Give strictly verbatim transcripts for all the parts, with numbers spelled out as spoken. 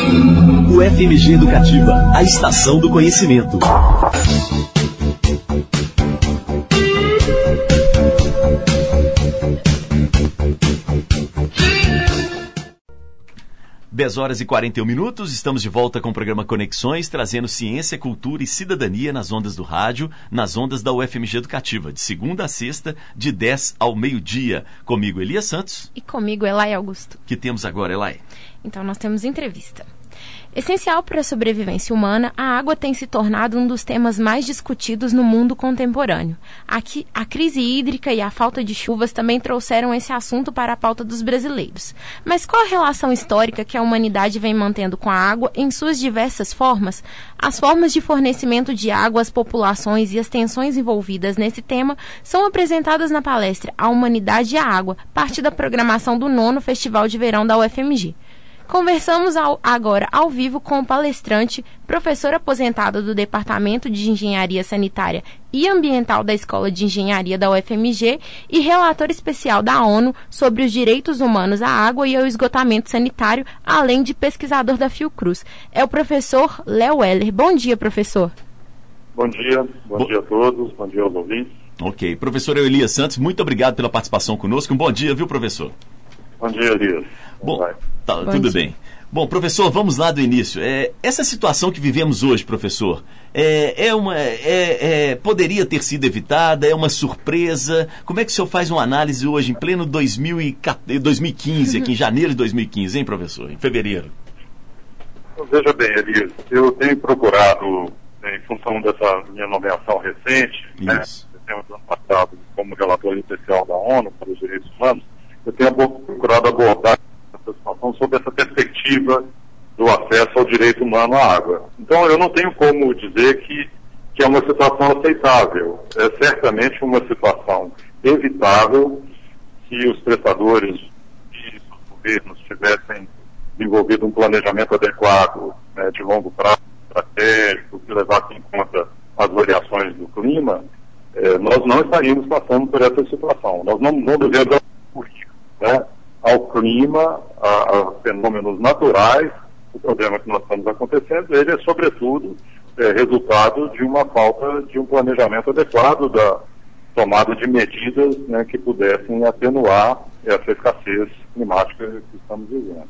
U F M G Educativa, a estação do conhecimento. dez horas e quarenta e um minutos, estamos de volta com o programa Conexões, trazendo ciência, cultura e cidadania nas ondas do rádio, nas ondas da U F M G Educativa, de segunda a sexta, de dez ao meio-dia. Comigo, Elias Santos. E comigo, Elay Augusto. O que temos agora, Elay? Então, nós temos entrevista. Essencial para a sobrevivência humana, a água tem se tornado um dos temas mais discutidos no mundo contemporâneo. Aqui, a crise hídrica e a falta de chuvas também trouxeram esse assunto para a pauta dos brasileiros. Mas qual a relação histórica que a humanidade vem mantendo com a água em suas diversas formas? As formas de fornecimento de água às populações e as tensões envolvidas nesse tema são apresentadas na palestra A Humanidade e a Água, parte da programação do nono Festival de Verão da U F M G. Conversamos ao, agora ao vivo com o palestrante, professor aposentado do Departamento de Engenharia Sanitária e Ambiental da Escola de Engenharia da U F M G e relator especial da ONU sobre os direitos humanos à água e ao esgotamento sanitário, além de pesquisador da Fiocruz. É o professor Léo Weller. Bom dia, professor. Bom dia, bom, bom dia a todos, bom dia aos ouvintes. Ok. Professor Elias Santos, muito obrigado pela participação conosco. Um bom dia, viu, professor? Bom dia, Elias. Bom, tá, tudo bem. Bom, professor, vamos lá do início. É, essa situação que vivemos hoje, professor, é, é uma, é, é, poderia ter sido evitada? É uma surpresa? Como é que o senhor faz uma análise hoje, em pleno dois mil e quinze, aqui em janeiro de dois mil e quinze, hein, professor? Em fevereiro. Veja bem, Elias, eu tenho procurado, em função dessa minha nomeação recente, Isso. né, eu tenho ano passado como relator especial da ONU para os Direitos Humanos, eu tenho procurado abordar essa situação sob essa perspectiva do acesso ao direito humano à água. Então, eu não tenho como dizer que, que é uma situação aceitável. É certamente uma situação evitável se os prestadores e os governos tivessem desenvolvido um planejamento adequado, né, de longo prazo, estratégico, que levasse em conta as variações do clima, eh, nós não estaríamos passando por essa situação. Nós não, não devemos recurrir, né, ao clima, a, a fenômenos naturais. O problema que nós estamos acontecendo, ele é, sobretudo, é, resultado de uma falta de um planejamento adequado da tomada de medidas, né, que pudessem atenuar essa escassez climática que estamos vivendo.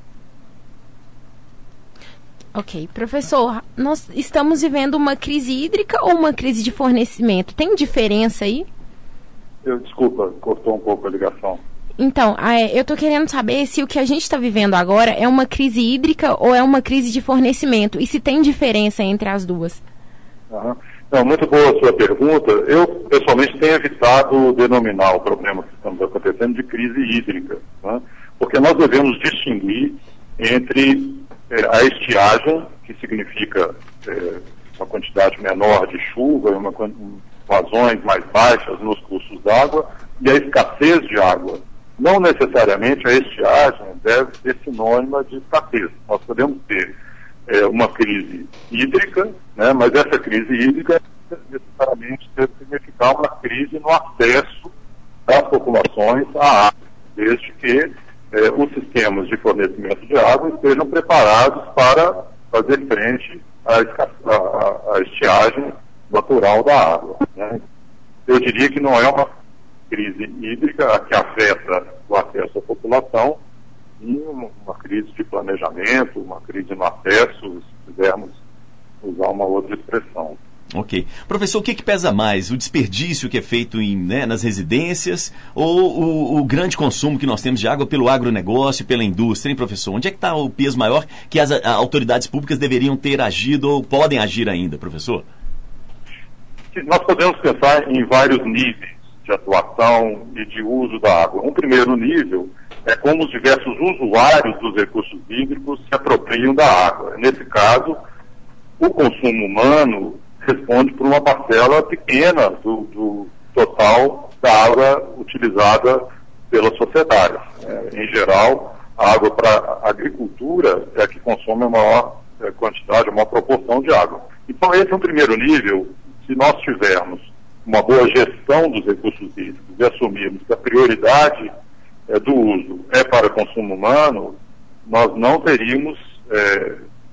Ok. Professor, nós estamos vivendo uma crise hídrica ou uma crise de fornecimento? Tem diferença aí? Eu, desculpa, cortou um pouco a ligação. Então, eu estou querendo saber se o que a gente está vivendo agora é uma crise hídrica ou é uma crise de fornecimento, e se tem diferença entre as duas. Uhum. Não, muito boa a sua pergunta. Eu, pessoalmente, tenho evitado denominar o problema que estamos acontecendo de crise hídrica, né? Porque nós devemos distinguir entre é, a estiagem, que significa é, uma quantidade menor de chuva, uma, vazões mais baixas nos cursos d'água, e a escassez de água. Não necessariamente a estiagem deve ser sinônima de escassez. Nós podemos ter é, uma crise hídrica, né, mas essa crise hídrica necessariamente deve significar uma crise no acesso das populações à água, desde que é, os sistemas de fornecimento de água estejam preparados para fazer frente à, à, à estiagem natural da água, né. Eu diria que não é uma crise hídrica que afeta o acesso à população, e uma crise de planejamento, uma crise no acesso, se quisermos usar uma outra expressão. Ok. Professor, o que, que pesa mais? O desperdício que é feito em, né, nas residências ou o, o grande consumo que nós temos de água pelo agronegócio, pela indústria, hein, professor? Onde é que está o peso maior que as a, autoridades públicas deveriam ter agido ou podem agir ainda, professor? Nós podemos pensar em vários níveis de atuação e de uso da água. Um primeiro nível é como os diversos usuários dos recursos hídricos se apropriam da água. Nesse caso, o consumo humano responde por uma parcela pequena do, do total da água utilizada pela sociedade. É, em geral, a água para a agricultura é a que consome a maior é, quantidade, a maior proporção de água. Então, esse é um primeiro nível. Se nós tivermos uma boa gestão dos recursos hídricos e assumirmos que a prioridade é, do uso é para consumo humano, nós não teríamos é,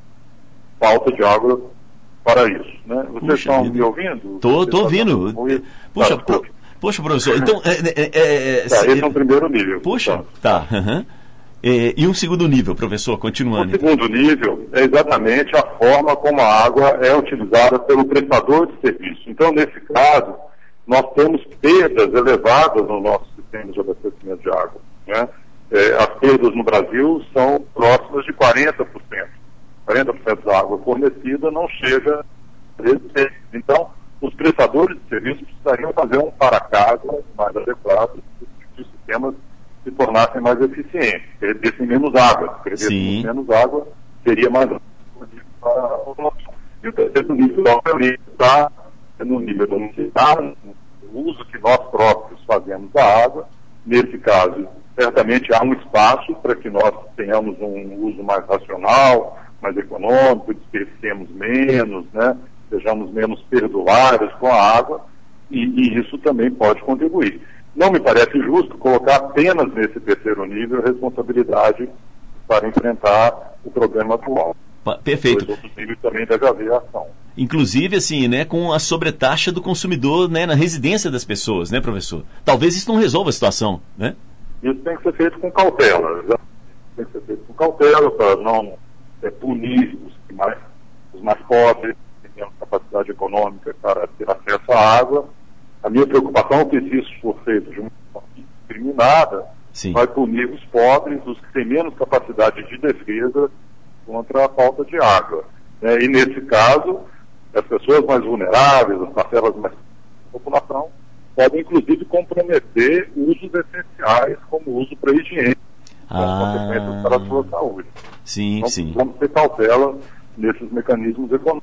falta de água para isso. Né? Vocês Puxa estão vida. me ouvindo? Tô, tô ouvindo. Puxa, tá, pro, Poxa, professor, então... É, é, é, tá, esse é o primeiro nível. Puxa, tá. Uhum. É, e um segundo nível, professor, continuando. O segundo nível é exatamente a forma como a água é utilizada pelo prestador de serviço. Então, nesse caso, nós temos perdas elevadas no nosso sistema de abastecimento de água. Né? É, as perdas no Brasil são próximas de quarenta por cento. quarenta por cento da água fornecida não chega a esse. Então, os prestadores de serviço precisariam fazer um para-casa mais adequado para os sistemas se tornassem mais eficientes, perdessem menos água. Se perdessem menos água, seria mais para a população. E o terceiro nível está no nível domiciliar, o uso que nós próprios fazemos da água. Nesse caso, certamente há um espaço para que nós tenhamos um uso mais racional, mais econômico, desperdicemos menos, né? Sejamos menos perdulários com a água, e, e isso também pode contribuir. Não me parece justo colocar apenas nesse terceiro nível a responsabilidade para enfrentar o problema atual. Perfeito. Os outros níveis também deve haver ação. Inclusive, assim, né, com a sobretaxa do consumidor, né, na residência das pessoas, né, professor? Talvez isso não resolva a situação, né? Isso tem que ser feito com cautela. Tem que ser feito com cautela para não é, punir os mais, os mais pobres, tendo capacidade econômica para ter acesso à água. A minha preocupação é que se isso for feito de uma forma discriminada, Sim. vai punir os pobres, os que têm menos capacidade de defesa contra a falta de água. É, e nesse caso, as pessoas mais vulneráveis, as parcelas mais da população, podem inclusive comprometer usos essenciais, como o uso para a higiene, com ah. consequências para a sua saúde. Sim, então, sim. Vamos ter cautela nesses mecanismos econômicos.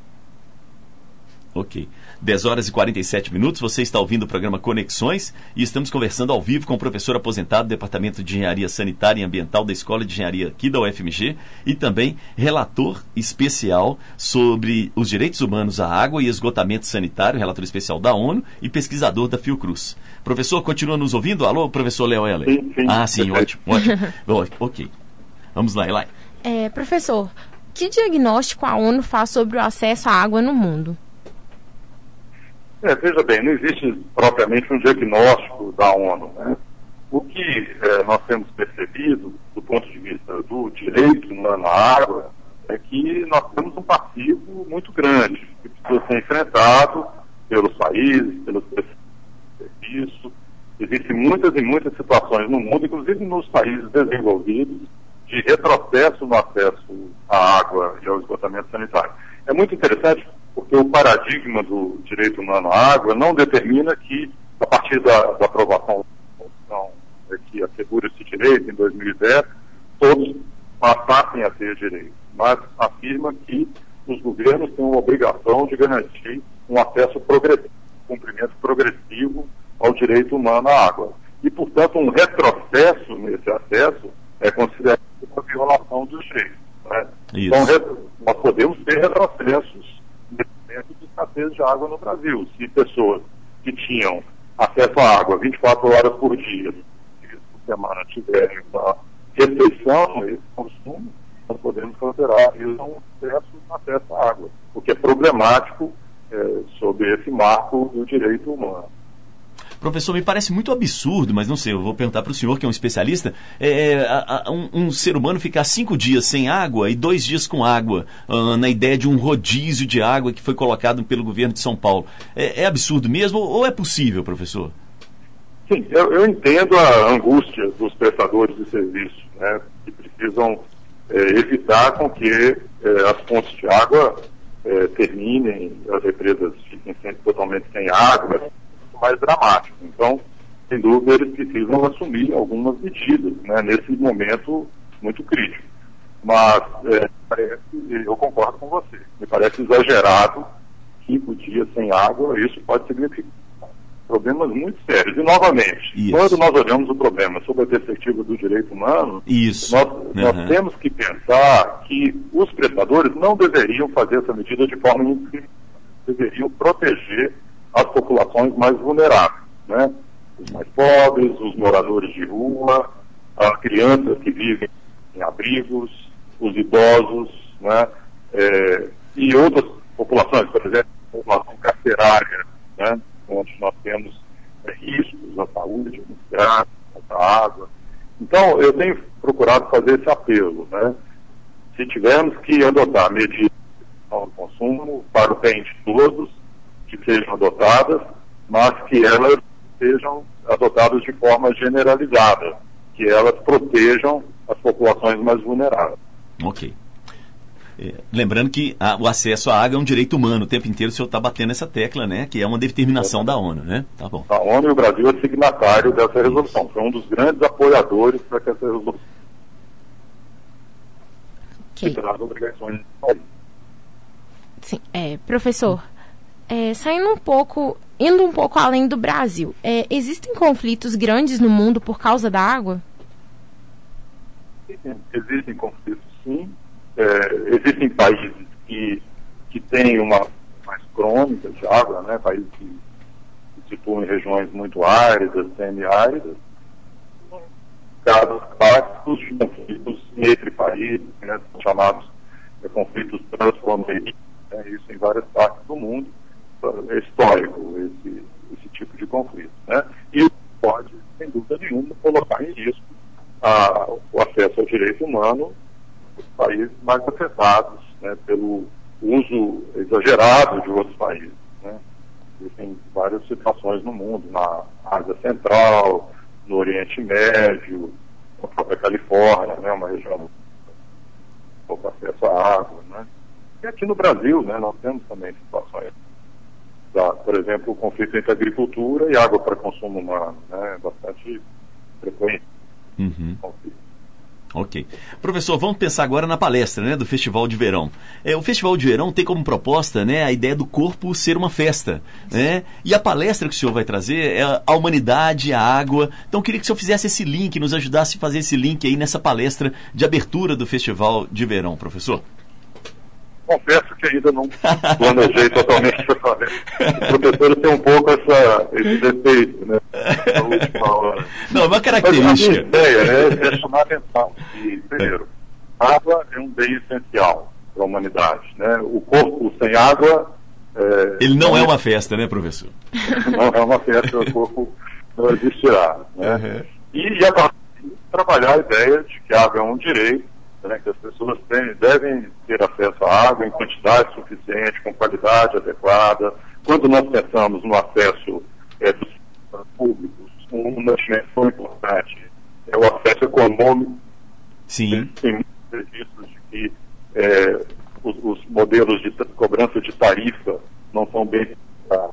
Ok. dez horas e quarenta e sete minutos, você está ouvindo o programa Conexões e estamos conversando ao vivo com o professor aposentado do Departamento de Engenharia Sanitária e Ambiental da Escola de Engenharia aqui da U F M G e também relator especial sobre os direitos humanos à água e esgotamento sanitário, relator especial da ONU e pesquisador da Fiocruz. Professor, continua nos ouvindo? Alô, professor Léo Heller? Sim, sim. Ah, sim, ótimo, ótimo. Ok. Vamos lá, Eli. É, professor, que diagnóstico a ONU faz sobre o acesso à água no mundo? É, veja bem, não existe propriamente um diagnóstico da ONU. Né? O que é, nós temos percebido, do ponto de vista do direito humano à água, é que nós temos um passivo muito grande, que precisa ser enfrentado pelos países, pelos serviços. Existem muitas e muitas situações no mundo, inclusive nos países desenvolvidos, de retrocesso no acesso à água e ao esgotamento sanitário. É muito interessante porque o paradigma do direito humano à água não determina que, a partir da, da aprovação da Constituição que assegura esse direito em dois mil e dez, todos passassem a ter direito, mas afirma que os governos têm a obrigação de garantir um acesso progressivo, um cumprimento progressivo ao direito humano à água. E, portanto, um retrocesso nesse acesso é considerado uma violação dos direitos. Né? Então, nós podemos ter retrocessos de escassez de água no Brasil. Se pessoas que tinham acesso à água vinte e quatro horas por dia, por semana, tiverem uma restrição a esse consumo, nós podemos considerar isso um acesso, acesso à água, o que é problemático é, sob esse marco do direito humano. Professor, me parece muito absurdo, mas não sei, eu vou perguntar para o senhor, que é um especialista, é, a, a, um, um ser humano ficar cinco dias sem água e dois dias com água, uh, na ideia de um rodízio de água que foi colocado pelo governo de São Paulo. É, é absurdo mesmo ou é possível, professor? Sim, eu, eu entendo a angústia dos prestadores de serviço, né, que precisam é, evitar com que é, as fontes de água é, terminem, as represas fiquem sempre totalmente sem água, mais dramático. Então, sem dúvida, eles precisam assumir algumas medidas, né, nesse momento muito crítico. Mas é, parece, eu concordo com você, me parece exagerado cinco dias sem água, isso pode significar problemas muito sérios. E, novamente, isso. Quando nós olhamos o problema sob a perspectiva do direito humano, isso. nós, uhum. nós temos que pensar que os prestadores não deveriam fazer essa medida de forma indiscriminada, deveriam proteger as populações mais vulneráveis, né? Os mais pobres, os moradores de rua, as crianças que vivem em abrigos, os idosos, né? é, e outras populações, por exemplo, a população carcerária, né, onde nós temos é, riscos à saúde, muito graves, à água. Então, eu tenho procurado fazer esse apelo, né? Se tivermos que adotar medidas de consumo para o bem de todos, que sejam adotadas, mas que elas sejam adotadas de forma generalizada, que elas protejam as populações mais vulneráveis. Ok. É, lembrando que a, o acesso à água é um direito humano. O tempo inteiro o senhor está batendo essa tecla, né? Que é uma determinação é. da ONU, né? Tá bom. A ONU e o Brasil é signatário dessa resolução. Isso. Foi um dos grandes apoiadores para que essa resolução okay. traz obrigações. Sim, é, professor, é, saindo um pouco, indo um pouco além do Brasil, é, existem conflitos grandes no mundo por causa da água? Existem conflitos, sim. É, existem países que, que têm uma mais crônica de água, né? Países que se situam em regiões muito áridas, semiáridas. Casos clássicos de conflitos entre países, né? São chamados de conflitos transfronteiriços, né? Isso em várias partes do mundo. É histórico esse, esse tipo de conflito, né? E pode, sem dúvida nenhuma, colocar em risco a, o acesso ao direito humano dos países mais afetados, né, pelo uso exagerado de outros países, né? Existem várias situações no mundo, na Ásia Central, no Oriente Médio, na própria Califórnia, né, uma região com pouco acesso à água, né? E aqui no Brasil, né, nós temos também situações, da, por exemplo, o conflito entre agricultura e água para consumo humano, né, bastante frequente. Uhum. Ok. Professor, vamos pensar agora na palestra, né, do Festival de Verão. É, o Festival de Verão tem como proposta, né, a ideia do corpo ser uma festa, né? E a palestra que o senhor vai trazer é a humanidade, a água. Então, eu queria que o senhor fizesse esse link, nos ajudasse a fazer esse link aí nessa palestra de abertura do Festival de Verão, professor. Confesso que ainda não planejei totalmente essa palestra. Os professores têm um pouco essa, esse defeito, né? Na última hora. Não, é uma característica. Mas a minha ideia é, é chamar a atenção que, primeiro, água é um bem essencial para a humanidade, né? O corpo sem água... É, Ele não, não é uma festa, né, professor? Não é uma festa, o corpo não existirá, né? Uhum. E, e a trabalhar a ideia de que a água é um direito, né, que as pessoas têm, devem ter acesso à água em quantidade suficiente, com qualidade adequada. Quando nós pensamos no acesso é, dos públicos, uma dimensão importante é o acesso econômico. Sim. Tem muitos registros de que é, os, os modelos de cobrança de tarifa não são bem para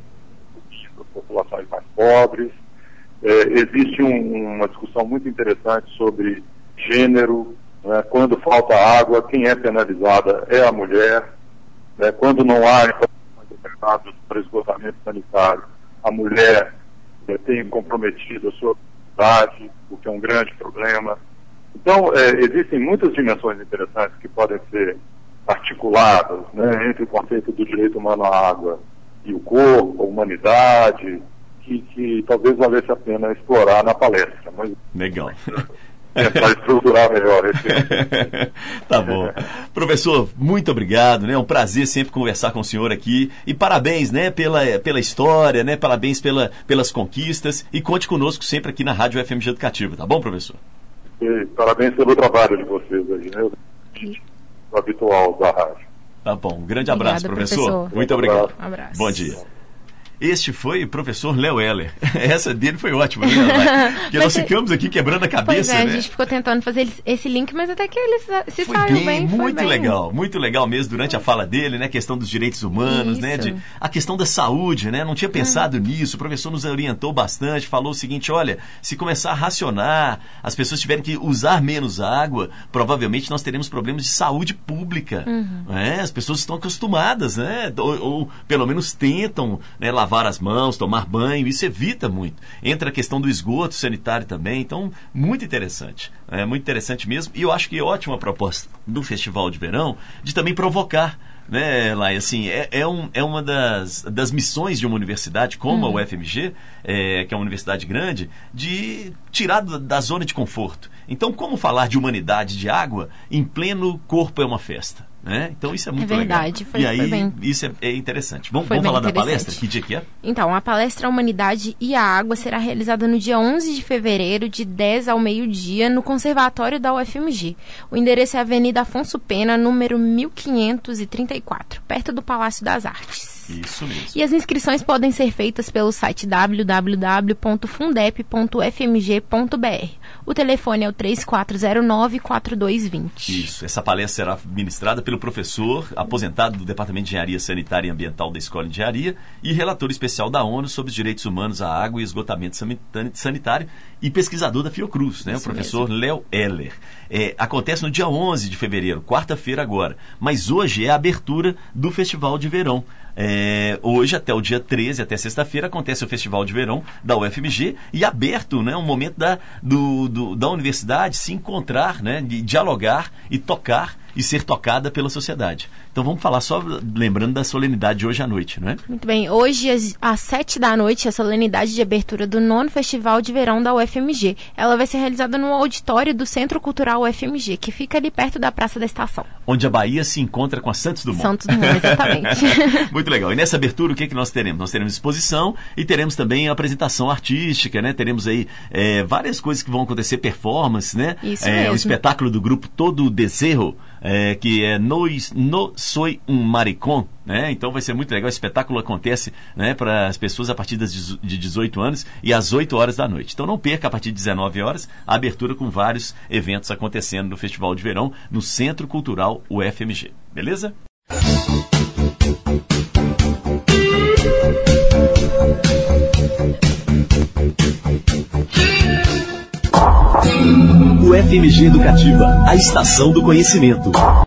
as populações mais pobres. É, existe um, uma discussão muito interessante sobre gênero. Né? Quando falta água, quem é penalizada é a mulher. Né? Quando não há informações determinadas para esgotamento sanitário, a mulher né, tem comprometido a sua idade, o que é um grande problema. Então, é, existem muitas dimensões interessantes que podem ser articuladas, né, entre o conceito do direito humano à água e o corpo, a humanidade, que, que talvez valesse a pena explorar na palestra. Mas... Legal. Tentar estruturar melhor esse. Tá bom. Professor, muito obrigado, né? É um prazer sempre conversar com o senhor aqui. E parabéns, né, pela, pela história, né? Parabéns pela, pelas conquistas. E conte conosco sempre aqui na Rádio F M G Educativa, tá bom, professor? E parabéns pelo trabalho de vocês aí, né? O habitual da rádio. Tá bom. Um grande abraço, Obrigada, professor. professor. Muito obrigado. Um abraço. Bom dia. Este foi o professor Léo Heller. Essa dele foi ótima, né? Porque nós é... ficamos aqui quebrando a cabeça, pois é, né? A gente ficou tentando fazer esse link, mas até que ele se foi saiu bem, bem. Foi muito bem. legal, muito legal mesmo durante a fala dele, né? A questão dos direitos humanos, Isso. né? De, a questão da saúde, né? Não tinha pensado hum. nisso. O professor nos orientou bastante, falou o seguinte: olha, se começar a racionar, as pessoas tiverem que usar menos água, provavelmente nós teremos problemas de saúde pública. Uhum. Né? As pessoas estão acostumadas, né? Ou, ou pelo menos tentam, né, lavar as mãos, tomar tomar banho, isso evita muito. Entra a questão do esgoto sanitário também, então, muito interessante. É muito interessante mesmo, e eu acho que é ótima a proposta do Festival de Verão de também provocar, né, Lai, assim, é, é, um, é uma das, das missões de uma universidade como uhum. a U F M G, é, que é uma universidade grande, de tirar da, da zona de conforto. Então, como falar de humanidade, de água, em pleno corpo é uma festa? né? Então isso é muito é verdade, legal. Foi, e aí, foi bem. isso é, é interessante. Vamos, Foi vamos falar bem da palestra? Que dia que é? Então, a palestra Humanidade e a Água será realizada no dia onze de fevereiro, de dez ao meio-dia, no Conservatório da U F M G. O endereço é Avenida Afonso Pena, número mil quinhentos e trinta e quatro, perto do Palácio das Artes. Isso mesmo. E as inscrições podem ser feitas pelo site w w w ponto fundep ponto f m g ponto b r. O telefone é o três quatro zero nove, quatro dois dois zero. Isso. Essa palestra será ministrada pelo professor aposentado do Departamento de Engenharia Sanitária e Ambiental da Escola de Engenharia e relator especial da ONU sobre os direitos humanos à água e esgotamento sanitário e pesquisador da Fiocruz, né? O professor Léo Heller. É, acontece no dia onze de fevereiro, quarta-feira agora. Mas hoje é a abertura do Festival de Verão. É, hoje, até o dia treze, até sexta-feira, acontece o Festival de Verão da U F M G e aberto, né, um momento da, do, do, da universidade se encontrar, né, de dialogar e tocar e ser tocada pela sociedade. Então vamos falar só lembrando da solenidade de hoje à noite, não é? Muito bem. Hoje, às, às sete da noite, a solenidade de abertura do nono Festival de Verão da U F M G. Ela vai ser realizada no auditório do Centro Cultural U F M G, que fica ali perto da Praça da Estação. Onde a Bahia se encontra com a Santos Dumont. Santos Dumont, exatamente. Muito legal. E nessa abertura, o que, é que nós teremos? Nós teremos exposição e teremos também a apresentação artística, né? Teremos aí é, várias coisas que vão acontecer, performance, né? Isso é, mesmo. O espetáculo do grupo Todo o Deserro, é, que é No, no Soy um Maricón, né? Então vai ser muito legal. O espetáculo acontece, né, para as pessoas a partir das de dezoito anos e às oito horas da noite. Então não perca, a partir de dezenove horas, a abertura com vários eventos acontecendo no Festival de Verão no Centro Cultural U F M G. Beleza? U F M G Educativa, a estação do conhecimento.